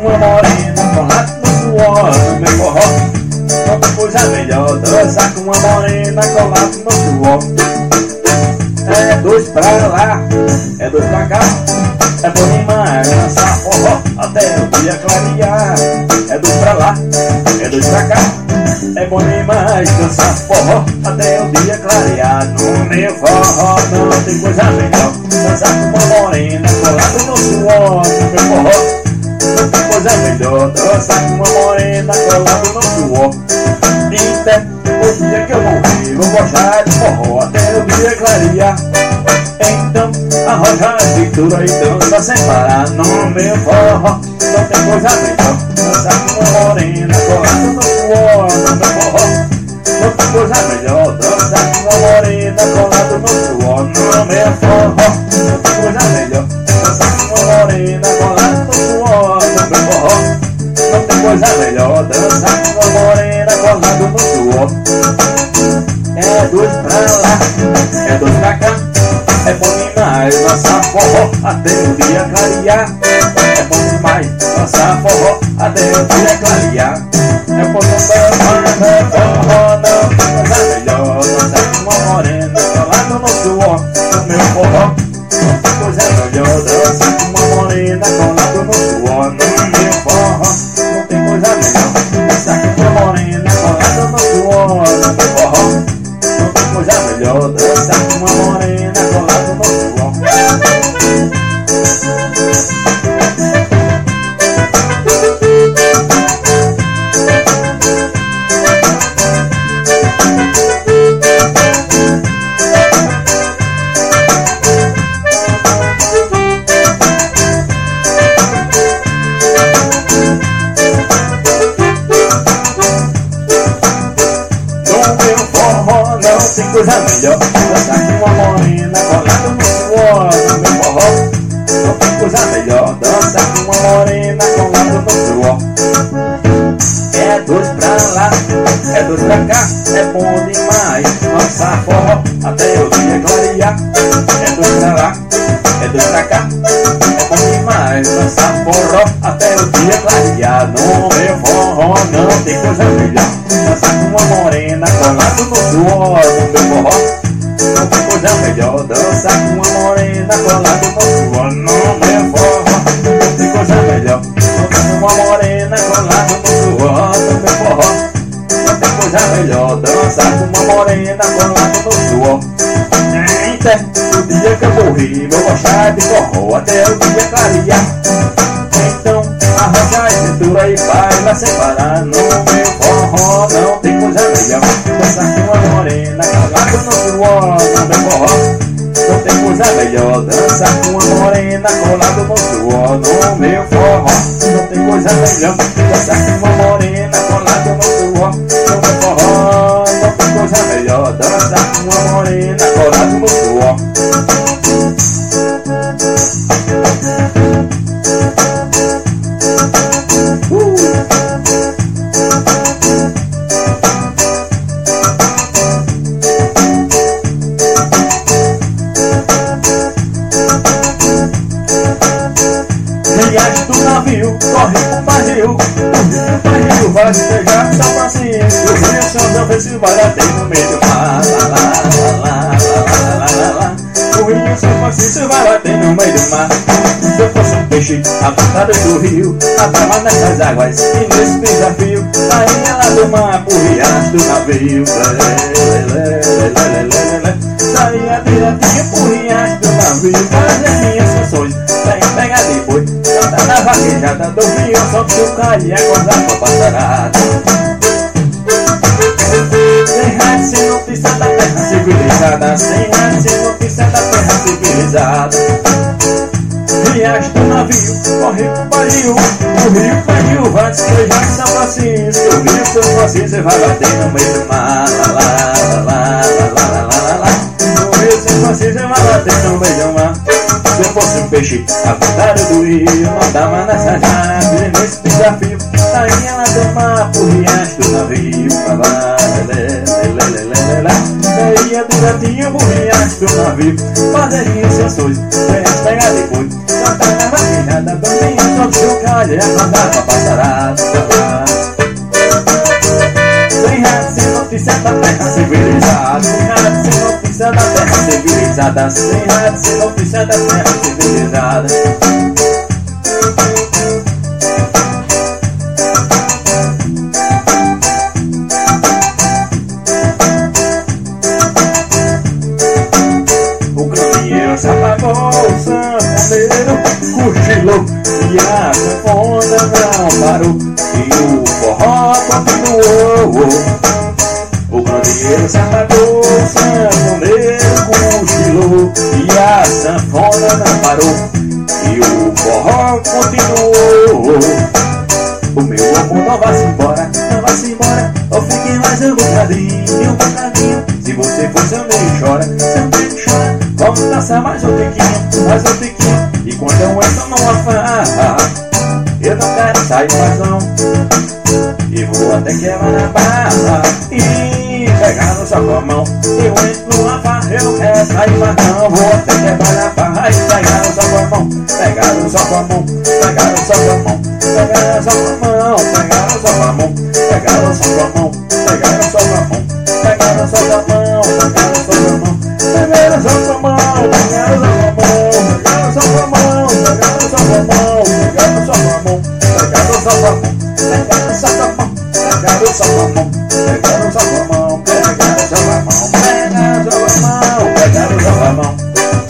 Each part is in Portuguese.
uma morena com lápis no suor do meu forró. Não tem coisa melhor dançar com uma morena com lápis no suor. É dois pra lá, é dois pra cá. É bom demais dançar forró até o dia clarear. É dois pra lá, é dois pra cá. É bom demais dançar forró até o dia clarear. No meu forró não tem coisa melhor dançar com uma morena colada no suor. No meu forró não tem coisa melhor dançar com uma morena colada no suor. Até o dia que eu morrer vou gostar de forró até o dia clarear. Então arroja a cintura e dança sem parar. No meu forró não tem coisa melhor dançar com uma morena colada no suor. No meu forró não tem coisa melhor dançar com uma morena colada no suor. No meu forró não tem coisa melhor dançar com uma morena colada no suor. No meu forró não tem coisa melhor dançar com uma morena colada no suor. É dois pra lá, é dois pra cá. É bom demais dançar forró até o dia clarear. É bom demais dançar forró até o dia clarear. É bom demais forró, não tem coisa melhor dançar com uma morena colada no suor. No meu forró não tem coisa melhor dançar com uma morena colada no suor. No meu forró não tem coisa melhor dançar com uma morena colada no suor. No meu forró não tem coisa melhor dançar com uma morena colada no suor. Não tem coisa melhor dançar com uma morena colada no suor. No meu forró não tem coisa melhor dançar com uma morena colada no suor. É dois pra lá, é dois pra cá. É bom demais dançar forró até o dia clarear. É dois pra lá, é dois pra cá. É bom demais dançar forró até o dia clarear. No meu forró não tem coisa melhor dançar com uma morena colada no suor. No meu forró não tem coisa melhor dançar com uma morena colada no suor. No meu forró não tem coisa melhor dançar com uma morena colada no suor. No meu forró não tem coisa melhor dançar com uma morena colada no suor. Até o dia que eu morrer vou gostar de forró até o dia clarear. Então arroja a cintura e baila sem parar. No meu forró não tem coisa melhor dançar com uma morena colada no suor. No meu forró não tem coisa melhor dançar com uma morena colada no suor. No meu forró não tem coisa melhor dançar com uma morena colada no suor. No meu forró não tem coisa melhor dançar com uma morena colada no suor. Riacho do navio, corre pro barril. O barril vai pegar São Francisco. O Rio São João vê se vai bater no meio do mar. Lá, lá, lá, lá, lá, lá, lá. O Rio São Francisco vai bater no meio do mar. Se eu fosse um peixe afastado do rio, nadava nessas águas e nesse desafio. Saía lá do mar pro riacho do navio. Saía direitinho pro riacho do navio. Fazer minhas funções, pegar de boi. Cantar na vaquejada do rio, só que o calhe é gozar com a passarada. Sem rádio, sem notícia da terra civilizada. Sem rádio, sem notícia da terra civilizada. Riacho do navio, corre pro barril. O rio pediu, vai despejar de São Francisco. O rio São Francisco vai bater no meio do mar. Lá, lá, lá, lá, lá, lá, lá, lá. O rio São Francisco vai bater no meio do mar. Se eu fosse um peixe afastado do rio, mandava nessa nave nesse desafio. Saía lá do mar pro riacho do navio. Lá, lá, lá, lá, lá, lá, lá. ia direitinho pro riacho do navio. Fazer iniciações, sem as pegar depois. Cantar na maquinada, bambinha, só que o calho é mandar pra passarada. Sem rádio, sem notícia da terra civilizada. Sem rádio, sem notícia da terra civilizada. Sem rádio, sem notícia da terra civilizada. Se apagou o sanfoneiro, cochilou e a sanfona não parou e o forró continuou. O candeeiro se apagou, o sanfoneiro cochilou e a sanfona não parou e o forró continuou. O meu amor não vai-se embora, não vai-se embora. Ou fique mais um bocadinho, um bocadinho. Se você for seu meio chora, seu meio chora. Vamos dançar mais um tiquinho, mais um tiquinho. E quando eu entro numa farra, eu não quero sair mais não. E vou até quebrar a barra e pegar no sua mão. Eu entro numa farra, eu quero sair mais não. Vou até quebrar a barra e pegar no sua mão. Pegar no sua mão, pegar no sua mão. Pegar no sua mão, pegar no sua mão. Pegar no sua mão, pegar no sua mão. Pegar no sua mão, pegar no sua mão. Pegar no sua mão, pegar no sua mão. Pegar no sua mão, pegar no sua mão. Pegar no sua mão, pegar no sua mão. Pegar no sua mão, pegar no sua mão. Pegar no sua mão, pegar no sua mão. Pegar no sua mão, pegar no sua mão.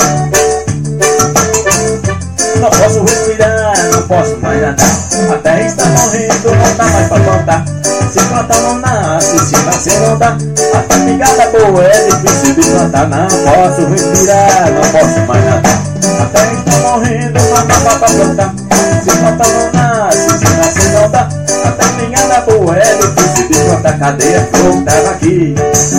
Não posso respirar, não posso mais nadar. A terra está morrendo, não dá mais pra plantar. Se plantar não nasce, se nascer não dá. A pegada boa é difícil de plantar. Não posso respirar, não posso mais nadar. A terra está morrendo, não dá mais pra plantar. Se plantar não nasce, se nascer não dá. A pegada boa é difícil de plantar. Cadê a flor? Tava aqui.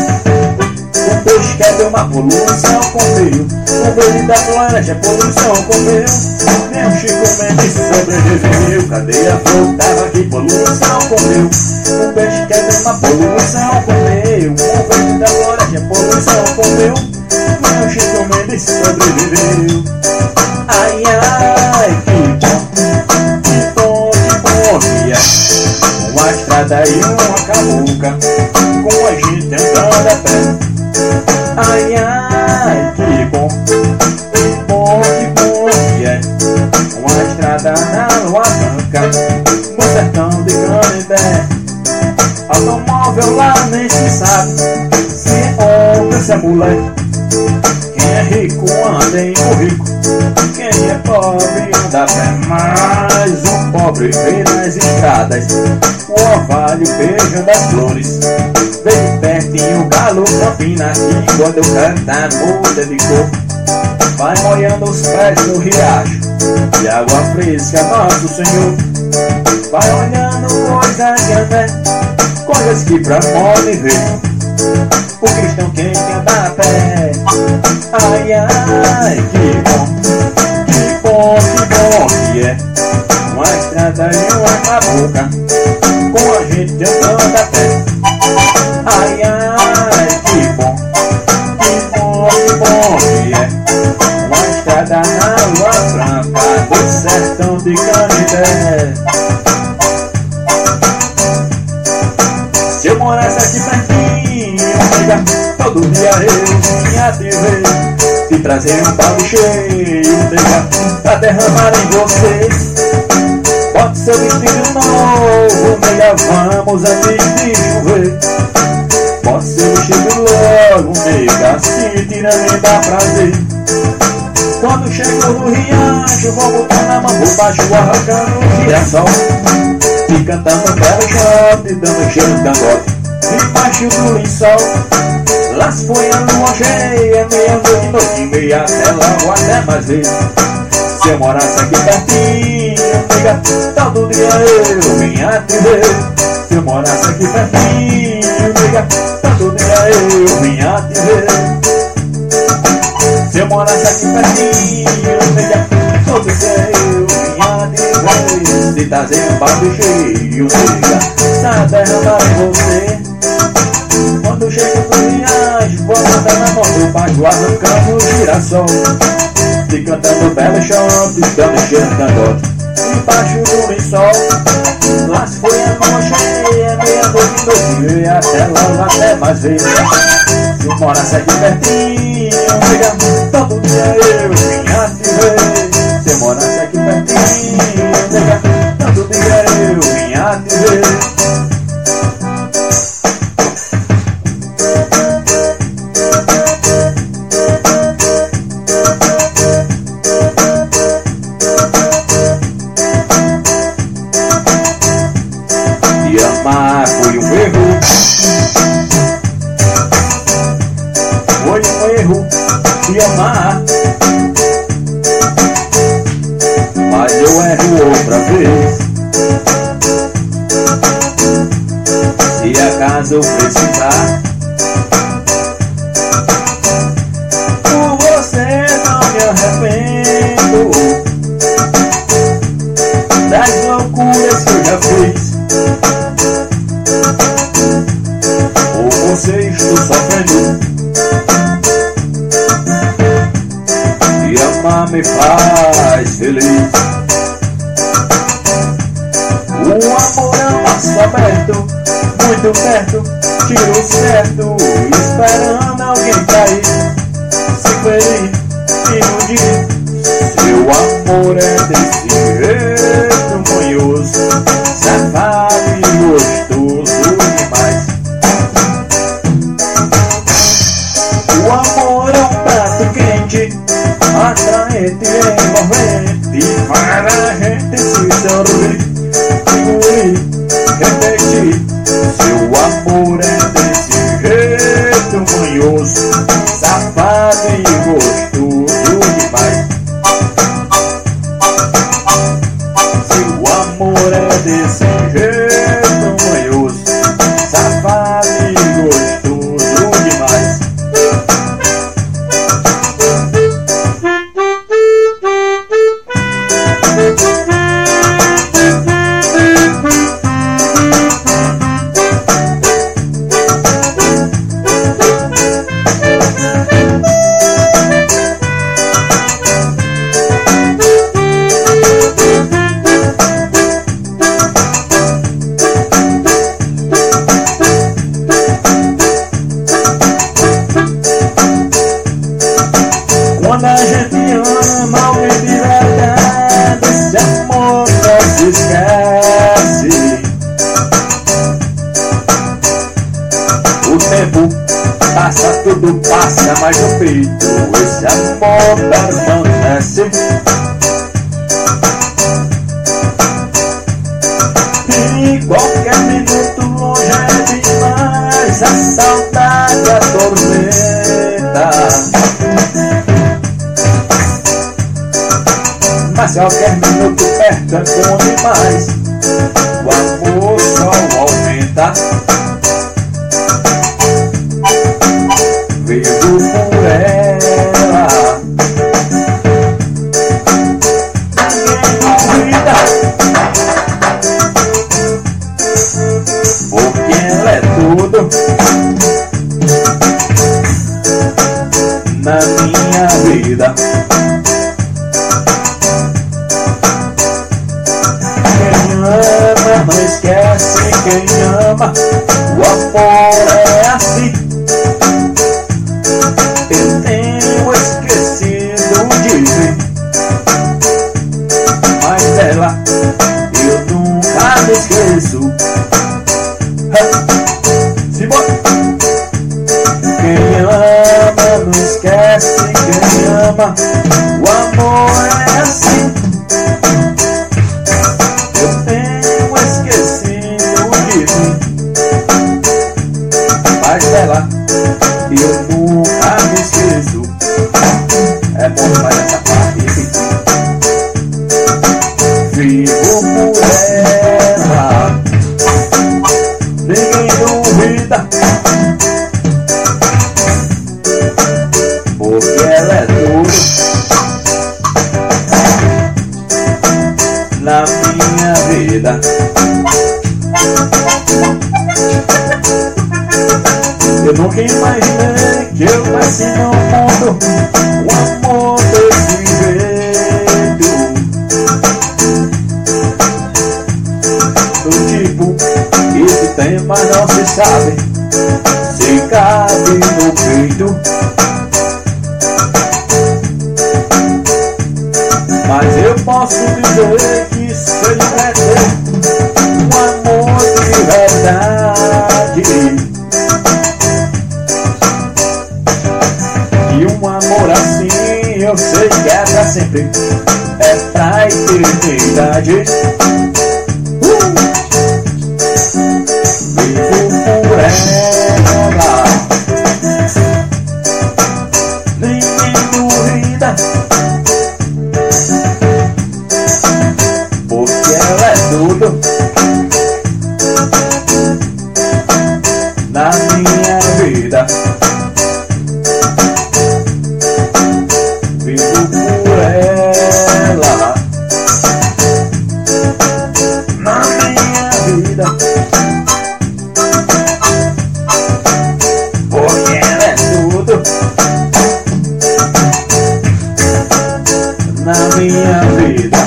O peixe quer ver uma poluição, comeu. O verde da floresta, poluição, comeu. Nem o Chico Mendes sobreviveu. Cadê a flor? Tava aqui, poluição, comeu. O peixe quer ver uma poluição, comeu. O verde da floresta, poluição, comeu. Nem o Chico Mendes sobreviveu. Ai, ai, que bom, que bom, que bom que é. Uma estrada e uma camuca, com a gente andando a pé. Ai, ai, que bom, que bom, que bom que é. Uma estrada na lua branca, no sertão de Canindé. Automóvel lá nem se sabe se é homem, se é mulher. Quem é rico anda em rico, quem é pobre anda a pé. Mas o pobre vê nas estradas o orvalho beijando as flores. Bem pertinho o galo campina, e quando eu cantar muda de cor. Vai molhando os pés no riacho de água fresca, nosso Senhor. Vai olhando coisas que andam, coisas que pra morte ver. O cristão quem anda a pé. Ai, ai, que bom, que bom, que bom que é. Uma estrada e uma cabuca, com a gente andando a pé. Ai, ai, que bom, que bom, que bom que é. Uma estrada na lua branca, do sertão de Canindé. Se eu morasse aqui pertinho, nega, todo dia eu vinha te ver e trazer um balde cheio, nega, pra derramar em você. Bote seu vestido novo, nega, vamos antes de chover. Bote seu vestido logo, nega, assim tira nem dá prazer. Quando chego no riacho, vou botar na mão por baixo, arrancando o girassol e cantando belo shot, dando cheiro de cangote embaixo do lençol. Lá se foi a lua cheia, meia-noite, noite e meia, até logo, até mais vezes. Se eu morasse aqui pertinho, nega, todo dia eu vinha te ver. Se eu morasse aqui pertinho, nega, todo dia eu vinha te ver. Se eu morasse aqui pertinho, nega, todo dia eu vinha te ver. Se trazer um balde cheio, nega, pra derramar em você. Quando chego no riacho, vou na mão do pajuá, arrancando girassol, e cantando belo chante, dando cheiro candote, embaixo do lençol. Lá se foi a mão cheia, meia-noite, doce, e até logo, até mais ver. Se morasse aqui pertinho, nega, todo dia eu vinha te ver. Se morasse aqui pertinho, nega, todo dia eu vinha te ver. Te amar foi um erro, foi um erro te amar, mas eu erro outra vez. Se acaso precisar, por você não me arrependo das loucuras que eu já fiz. Por você estou sofrendo, e amar me faz feliz. O amor é um laço aberto, muito perto, tiro certo, esperando alguém cair, se ferir, iludir. Seu amor é desse jeito manhoso, safado e gostoso demais. O amor é um prato quente, atraente e envolvente, para a gente se sorrir, engolir, repetir. Seu amor é desse jeito manhoso, safado e gostoso demais. Seu amor é desse jeito manhoso, safado e gostoso demais. Quando a gente ama alguém de verdade, esse amor não se esquece. O tempo passa, tudo passa, mas no peito esse amor permanece. E qualquer minuto longe é demais, a saudade atormenta. Mas qualquer minuto perto é bom demais, o amor só aumenta. Vivo por ela, ninguém duvida, porque ela é tudo na minha vida. Ama, não esquece quem ama, o amor é assim. Eu tenho esquecido de ver, mas dela eu nunca me esqueço. Simbora! Quem ama, não esquece quem ama, o amor é assim. Mas dela eu nunca me esqueço. É bom demais essa parte repetir. Vivo por ela, ninguém duvida, porque ela é tudo na minha vida. Eu nunca imaginei que eu existe no mundo um amor desse jeito, do tipo que se tem, mas não se sabe se cabe no peito. Mas eu posso dizer que se ele quer ter um amor de verdade, e um amor assim eu sei que é pra sempre, é pra eternidade. Vivo por ela, ninguém duvida, porque ela é tudo na minha vida. Vivo por ela na minha vida, porque ela é tudo na minha vida.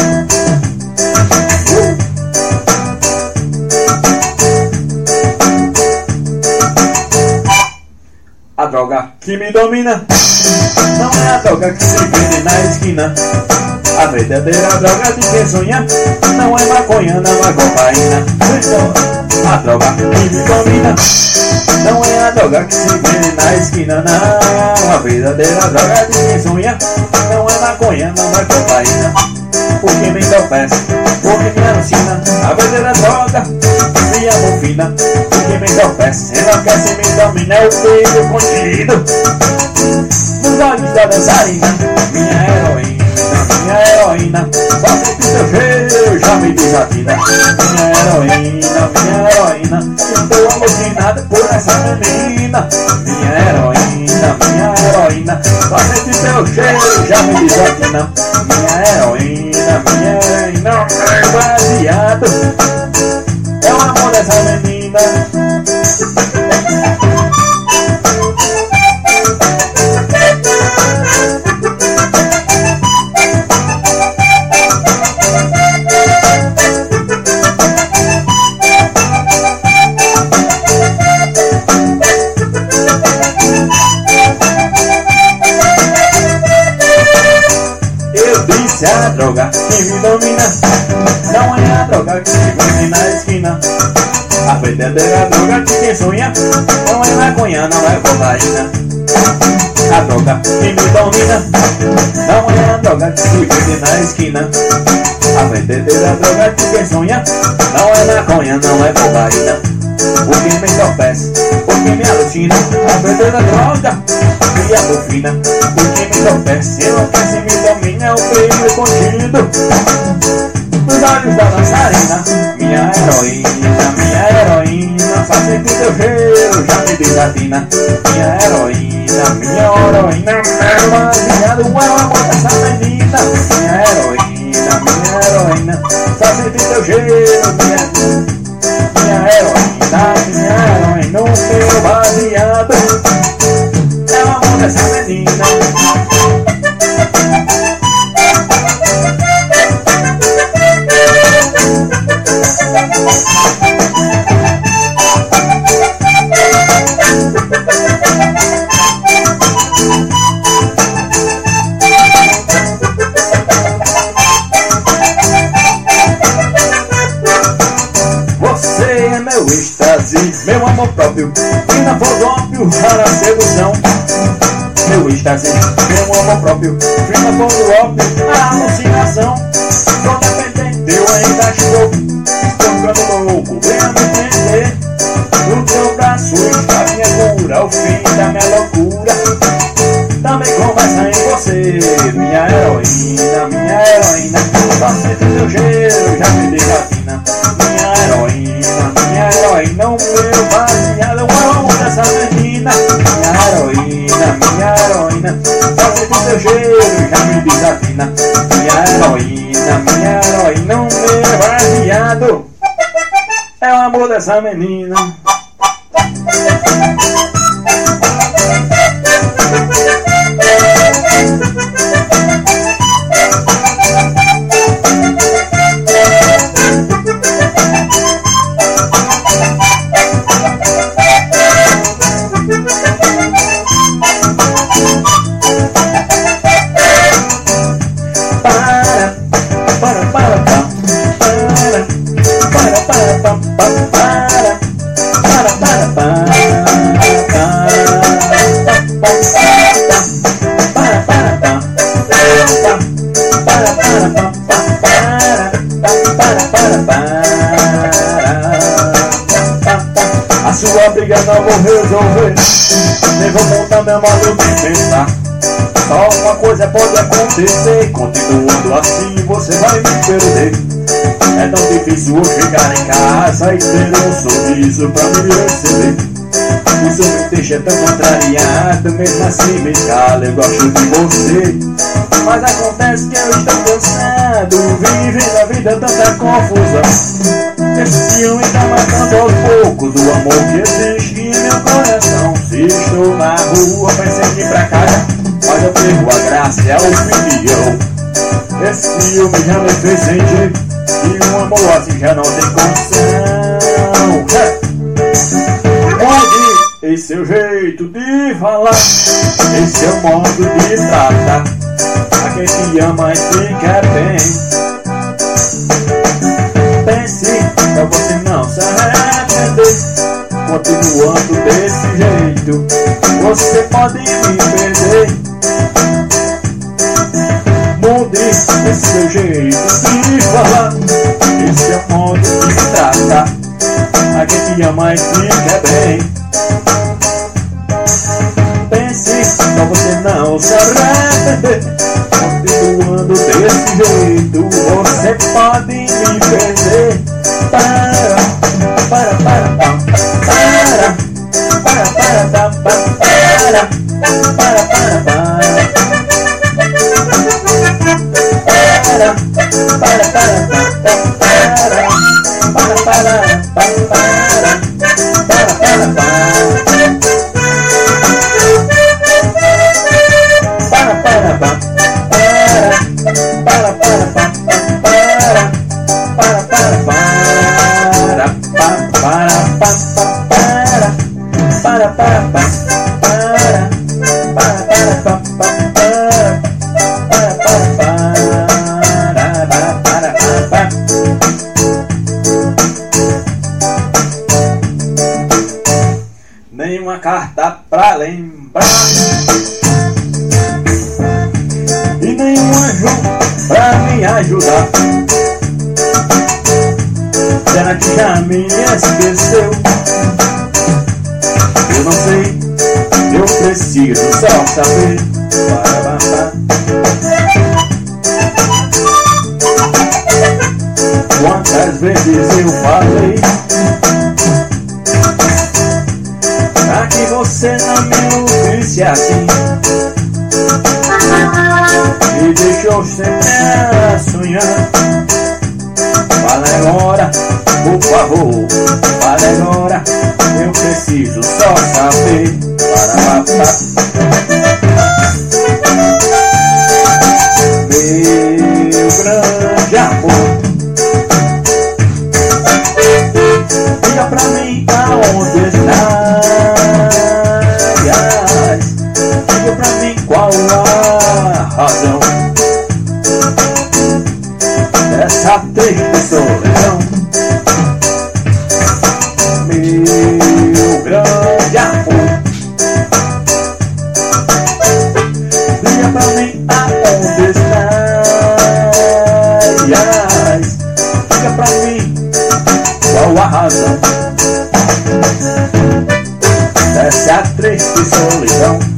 A droga que me domina não é a droga que se vende na esquina. A verdadeira droga de quem sonha não é maconha, não é cocaína. A droga que me domina não é a droga que se vende na esquina, não. A verdadeira droga de quem sonha não é maconha, não é cocaína. Porque me entorpece, porque me alucina. A verdadeira droga me abofina, porque me entorpece, enlouquece, me domina. É o brilho contido nos olhos da dançarina. Minha heroína, só sente teu cheiro, já me desatina. Minha heroína, estou alucinado por essa menina. Minha heroína, só sente teu cheiro, já me desatina. Minha heroína, é baseado, é o amor dessa menina. A droga que me domina não é a droga que se vende na esquina. A verdadeira droga de quem sonha não é maconha, não é cocaína. A droga que me domina não é a droga que se vende na esquina. A verdadeira droga de quem sonha não é maconha, não é cocaína. Porque me entorpece, porque me alucina. A verdadeira droga me abofina, porque me entorpece, enlouquece, me domina. É o brilho contido nos olhos da dançarina. Minha heroína, só sente teu cheiro, já me desatina. Minha heroína, meu baseado, é o amor dessa menina. Minha heroína, só sente teu cheiro, minha heroína, o meu baseado, é o amor dessa menina. Você é meu êxtase, meu amor próprio, e na fodópio, rara sedução. Meu êxtase, meu amor próprio, e na fodópio, a alucinação. Tô dependente, eu ainda estou ficando louco, venha me entender. No teu braço está minha cura, o fim da minha loucura também começa em você. Minha heroína, só sente teu cheiro, já me desatina. Minha heroína, o meu baseado, eu amo dessa menina. Minha heroína, só sente teu cheiro, já me desatina. Minha heroína, o meu baseado, é o amor dessa menina. sua briga não vou resolver, nem vou montar meu modo de pensar. Só uma coisa pode acontecer, continuando assim você vai me perder. É tão difícil hoje ficar em casa e ter um sorriso pra me receber. Isso me deixa tão contrariado, mesmo assim me cala, eu gosto de você. Mas acontece que eu estou cansado, vivendo a vida tanta confusão. Esse ciúme tá matando aos poucos o amor que existe em meu coração. Se estou na rua, pensei em ir pra casa, mas eu perco a graça e a opinião. Esse ciúme já me fez sentir que um amor assim já não tem condição. Pode, esse é o jeito de falar, esse é o modo de tratar a quem te ama e fica bem. Pense pra você não se arrepender, continuando desse jeito você pode me perder. Mude esse seu jeito de falar, esse é o modo de tratar a quem te ama e fica bem. Pense pra você não se arrepender, continuando desse jeito você pode me perder. Nenhuma carta pra lembrar e nenhum anjo pra me ajudar. Será que já me esqueceu? Eu não sei, eu preciso só saber. Quantas vezes eu falei pra que você não me ouvisse assim, me deixou sempre a sonhar. Fala agora, por favor, fala agora, eu preciso só saber. Meu grande amor, diga pra mim aonde estás, diga pra mim qual a razão dessa triste solidão. Meu grande amor, diga pra mim aonde estás, diga pra mim qual a razão dessa triste solidão.